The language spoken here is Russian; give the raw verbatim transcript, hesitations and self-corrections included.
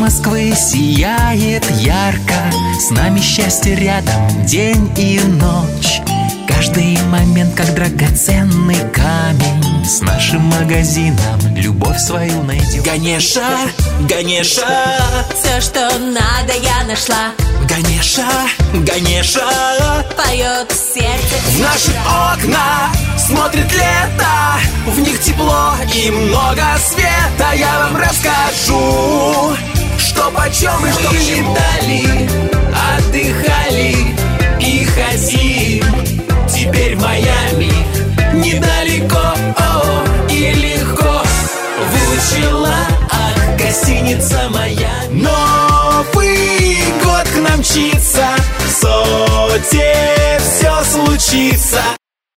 Москвы сияет ярко, с нами счастье рядом день и ночь. Каждый момент как драгоценный камень, с нашим магазином любовь свою найдем. Ганеша, Ганеша, все, что надо, я нашла. Ганеша, Ганеша, поет в сердце. В наши окна смотрит лето, в них тепло и много света. Я вам расскажу, что почем и что летали, отдыхали и хотим. Теперь в Майами недалеко, о, и легко. Выучила, ах, гостиница моя. Новый год к нам мчится, в Соте все случится.